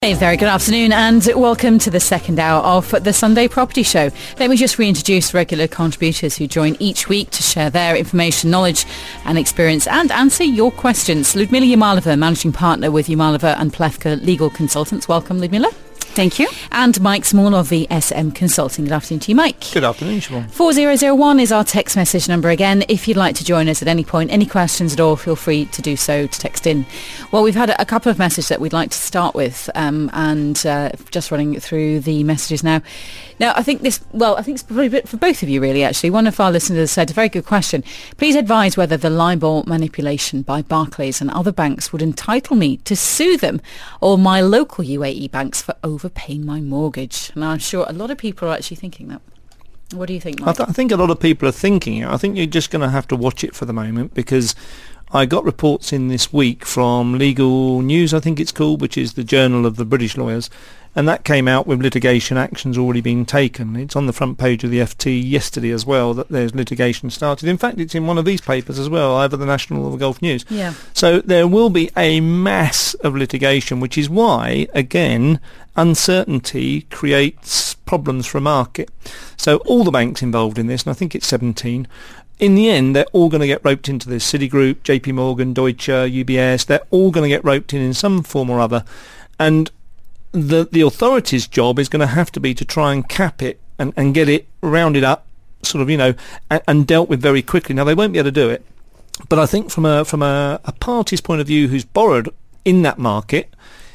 A very good afternoon and welcome to the second hour of the Sunday Property Show. Let me just reintroduce regular contributors who join each week to share their information, knowledge and experience and answer your questions. Ludmila Yamalova, Managing Partner with Yamalova and Plewka Legal Consultants. Welcome, Ludmila. Thank you. And Mike Small of the SM Consulting. Good afternoon to you, Mike. Good afternoon, Siobhan. 4001 is our text message number again. If you'd like to join us at any point, any questions at all, feel free to do so, to text in. Well, we've had a couple of messages that we'd like to start with, and just running through the messages now. Now, I think it's probably a bit for both of you, really, actually. One of our listeners said, a very good question. Please advise whether the LIBOR manipulation by Barclays and other banks would entitle me to sue them or my local UAE banks for overpaying my mortgage. And I'm sure a lot of people are actually thinking that. What do you think, Mike? I think a lot of people are thinking it. I think you're just going to have to watch it for the moment, because I got reports in this week from Legal News, I think it's called, which is the journal of the British lawyers, and that came out with litigation actions already being taken. It's on the front page of the FT yesterday as well, that there's litigation started. In fact, it's in one of these papers as well, either the National or the Gulf News. Yeah. So there will be a mass of litigation, which is why, again, uncertainty creates problems for a market. So all the banks involved in this, and I think it's 17, in the end, they're all going to get roped into this. Citigroup, JP Morgan, Deutsche, UBS, they're all going to get roped in some form or other. And the authorities' job is going to have to be to try and cap it and get it rounded up, sort of, and dealt with very quickly. Now, they won't be able to do it. But I think from a party's point of view who's borrowed in that market,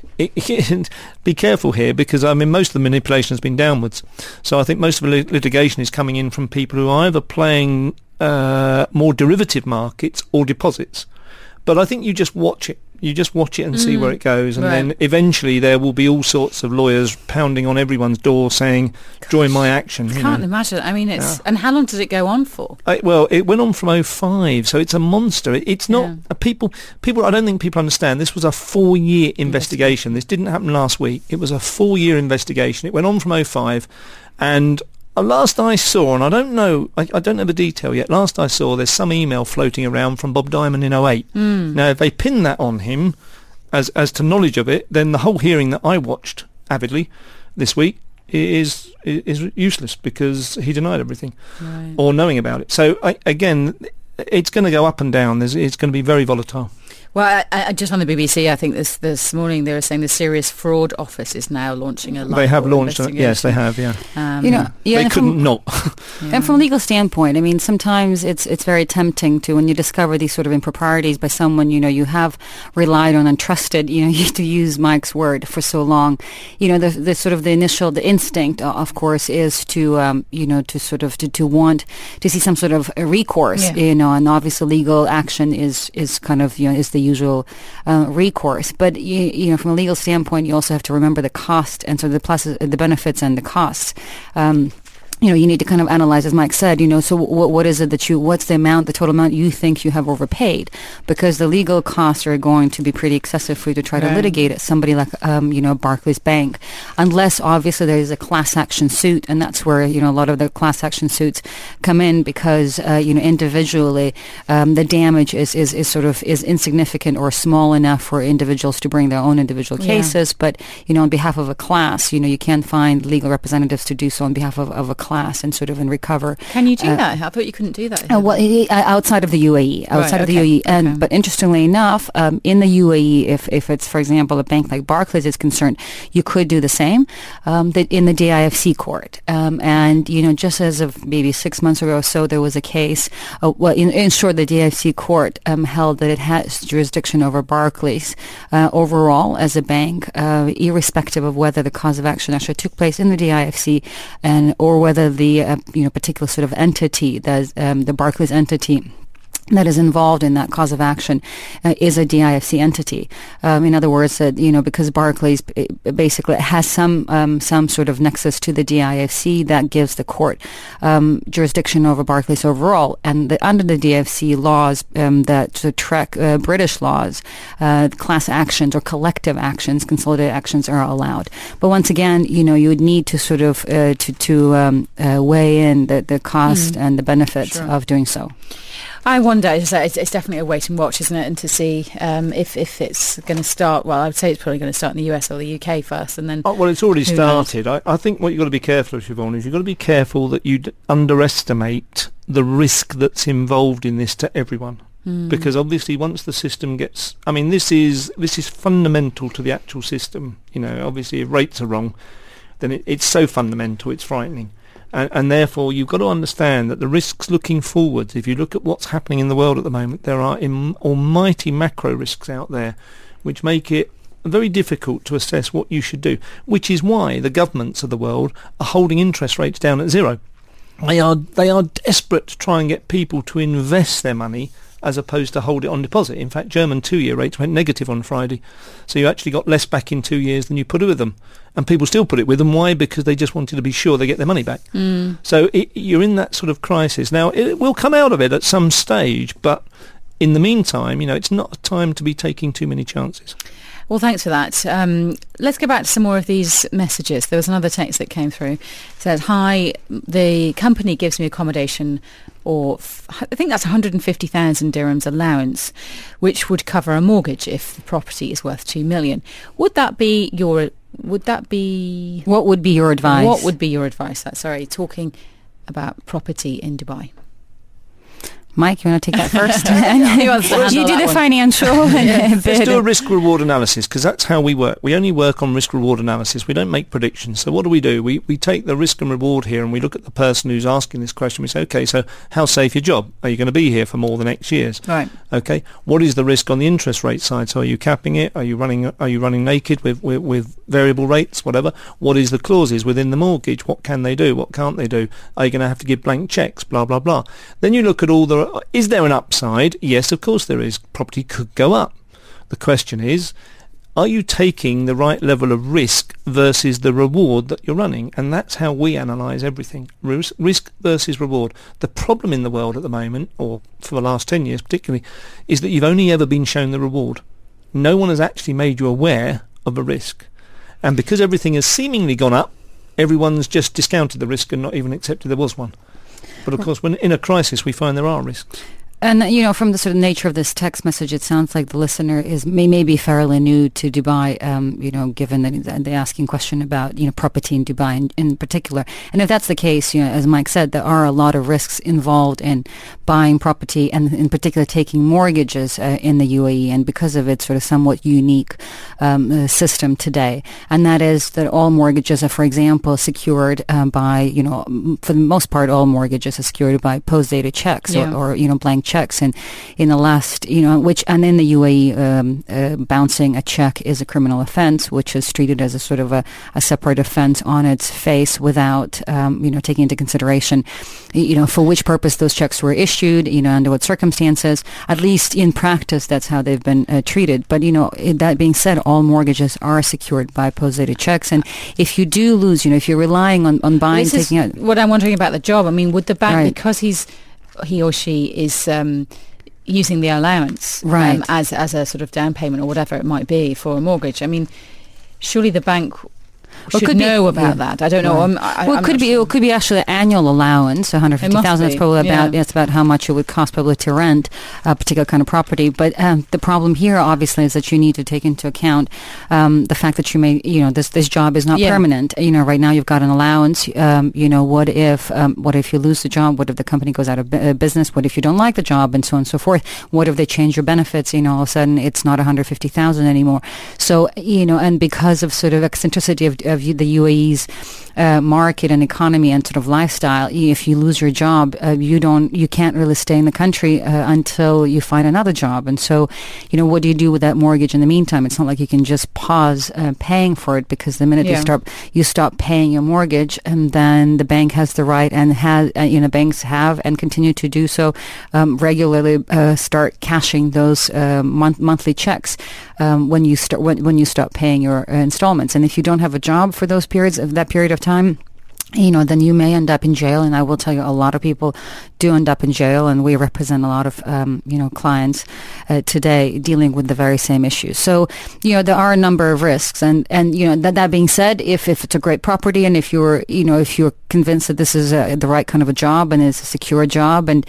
be careful here, because most of the manipulation has been downwards. So I think most of the litigation is coming in from people who are either playing more derivative markets or deposits. But I think you just watch it. You just watch it and see where it goes, and then eventually there will be all sorts of lawyers pounding on everyone's door saying, join my action. I can't imagine. It's and how long does it go on for? Well, it went on from 2005, so it's a monster. It's not people. I don't think people understand. This was a 4-year investigation. This didn't happen last week. It was a 4-year investigation. It went on from 2005, and last I saw, and I don't know the detail yet, last I saw there's some email floating around from Bob Diamond in 2008. Now, if they pin that on him as to knowledge of it, then the whole hearing that I watched avidly this week is useless, because he denied everything or knowing about it. So, again, it's going to go up and down. It's going to be very volatile. Well, I just on the BBC, I think this morning they were saying the Serious Fraud Office is now launching a. They have launched it. Yes, they have. Yeah. They couldn't not. And from a legal standpoint, sometimes it's very tempting to, when you discover these sort of improprieties by someone you have relied on and trusted, to use Mike's word for so long. The sort of the instinct, of course, is to to want to see some sort of recourse. And obviously legal action is kind of is the usual recourse, but from a legal standpoint, you also have to remember the cost and so the pluses, the benefits, and the costs. You need to kind of analyze, as Mike said, so what is it what's the total amount you think you have overpaid? Because the legal costs are going to be pretty excessive for you to try to litigate at somebody like, Barclays Bank, unless obviously there is a class action suit, and that's where, a lot of the class action suits come in, because, individually, the damage is insignificant or small enough for individuals to bring their own individual cases, but, on behalf of a class, you can find legal representatives to do so on behalf of a class and recover. Can you do that? I thought you couldn't do that. Outside of the UAE. UAE. But interestingly enough, in the UAE, if it's, for example, a bank like Barclays is concerned, you could do the same in the DIFC court. And, just as of maybe 6 months ago or so, there was a case, in short, the DIFC court held that it has jurisdiction over Barclays overall as a bank, irrespective of whether the cause of action actually took place in the DIFC or whether the particular sort of entity, the Barclays entity that is involved in that cause of action is a DIFC entity. In other words, because Barclays basically has some sort of nexus to the DIFC, that gives the court jurisdiction over Barclays overall. And under the DIFC laws that track British laws, class actions or collective actions, consolidated actions are allowed. But once again, you would need to sort of weigh in the cost and the benefits of doing so. I wonder. It's definitely a wait and watch, isn't it? And to see if it's going to start. Well, I would say it's probably going to start in the US or the UK first, and then. Well, it's already started. I think what you've got to be careful of, Siobhan, is you've got to be careful that you underestimate the risk that's involved in this to everyone. Because obviously, once the system gets, I mean, this is fundamental to the actual system. Obviously, if rates are wrong, then it's so fundamental, it's frightening. And therefore, you've got to understand that the risks looking forwards, if you look at what's happening in the world at the moment, there are almighty macro risks out there, which make it very difficult to assess what you should do, which is why the governments of the world are holding interest rates down at zero. They are desperate to try and get people to invest their money as opposed to hold it on deposit. In fact, German 2-year rates went negative on Friday. So you actually got less back in 2 years than you put it with them. And people still put it with them. Why? Because they just wanted to be sure they get their money back. So you're in that sort of crisis. Now, it will come out of it at some stage, but in the meantime, it's not a time to be taking too many chances. Well, thanks for that. Let's go back to some more of these messages. There was another text that came through. It said, hi, the company gives me accommodation, or I think that's 150,000 dirhams allowance, which would cover a mortgage if the property is worth 2 million. What would be your advice? What would be your advice? Sorry, talking about property in Dubai. Mike, you want to take that first? You do the financial bit. Let's do a risk-reward analysis, because that's how we work. We only work on risk-reward analysis. We don't make predictions. So what do? We take the risk and reward here, and we look at the person who's asking this question. We say, okay, so how safe your job? Are you going to be here for more than X years? Right. Okay. What is the risk on the interest rate side? So are you capping it? Are you running naked with variable rates? Whatever. What is the clauses within the mortgage? What can they do? What can't they do? Are you going to have to give blank checks? Blah blah blah. Then you look at all the. Is there an upside? Yes, of course there is. Property could go up. The question is, are you taking the right level of risk versus the reward that you're running? And that's how we analyse everything. Risk versus reward. The problem in the world at the moment, or for the last 10 years particularly, is that you've only ever been shown the reward. No one has actually made you aware of a risk. And because everything has seemingly gone up, everyone's just discounted the risk and not even accepted there was one. But of course, when in a crisis, we find there are risks. And, from the sort of nature of this text message, it sounds like the listener may be fairly new to Dubai, given that they're asking a question about, property in Dubai in particular. And if that's the case, as Mike said, there are a lot of risks involved in buying property and in particular taking mortgages in the UAE, and because of its sort of somewhat unique system today. And that is that all mortgages are, for example, secured by, for the most part, all mortgages are secured by post-dated checks or blank checks, and in the last, in the UAE, bouncing a check is a criminal offence, which is treated as a sort of a separate offence on its face, without taking into consideration, for which purpose those checks were issued, under what circumstances. At least in practice, that's how they've been treated. But that being said, all mortgages are secured by post-dated checks, and if you do lose, if you're relying on buying, taking out. What I'm wondering about the job. I mean, would the bank, because he or she is using the allowance as a sort of down payment or whatever it might be for a mortgage. I mean, surely the bank should know about that. I don't know. It could be actually an annual allowance. 150,000 is probably it's about how much it would cost probably to rent a particular kind of property. But the problem here, obviously, is that you need to take into account the fact that you may, this job is not permanent. Right now you've got an allowance. What if you lose the job? What if the company goes out of business? What if you don't like the job, and so on and so forth? What if they change your benefits? All of a sudden it's not 150,000 anymore. So and because of sort of eccentricity of the UAE's market and economy and sort of lifestyle, if you lose your job, you can't really stay in the country until you find another job. And so, what do you do with that mortgage in the meantime? It's not like you can just pause paying for it, because the minute you stop paying your mortgage, and then the bank has the right and banks have and continue to do so regularly, start cashing those monthly checks when you stop paying your installments. And if you don't have a job for that period of time, then you may end up in jail. And I will tell you, a lot of people do end up in jail, and we represent a lot of, clients today dealing with the very same issues. So, there are a number of risks. And that being said, if it's a great property, and if you're convinced that this is the right kind of a job and it's a secure job, and,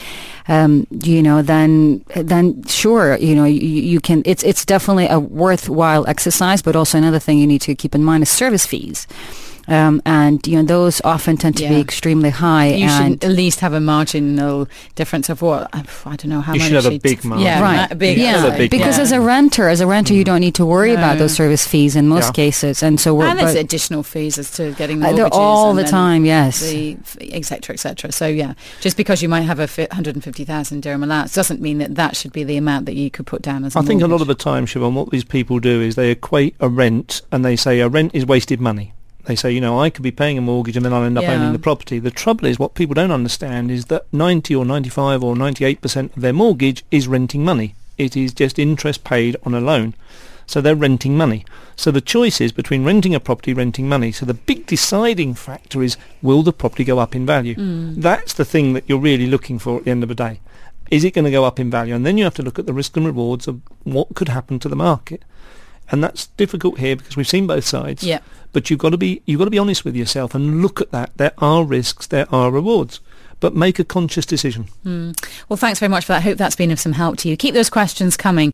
then sure, you can, it's definitely a worthwhile exercise. But also another thing you need to keep in mind is service fees. And those often tend to be extremely high. You should at least have a marginal difference of what, I don't know how much. You should have a big margin. Yeah, right. A big, because as a renter, you don't need to worry about those service fees in most cases, and so there's additional fees as to getting mortgages they're all the time. Yes, etc. etc. So just because you might have a 150,000 dirham allowance doesn't mean that should be the amount that you could put down as a mortgage. I think a lot of the time, Siobhan, what these people do is they equate a rent, and they say a rent is wasted money. They say, I could be paying a mortgage and then I'll end up owning the property. The trouble is, what people don't understand is that 90 or 95 or 98% of their mortgage is renting money. It is just interest paid on a loan. So they're renting money. So the choice is between renting a property, renting money. So the big deciding factor is, will the property go up in value? That's the thing that you're really looking for at the end of the day. Is it going to go up in value? And then you have to look at the risks and rewards of what could happen to the market. And that's difficult here because we've seen both sides. Yeah. But you've got to be honest with yourself and look at that. There are risks, there are rewards, but make a conscious decision. Well, thanks very much for that. I hope that's been of some help to you. Keep those questions coming.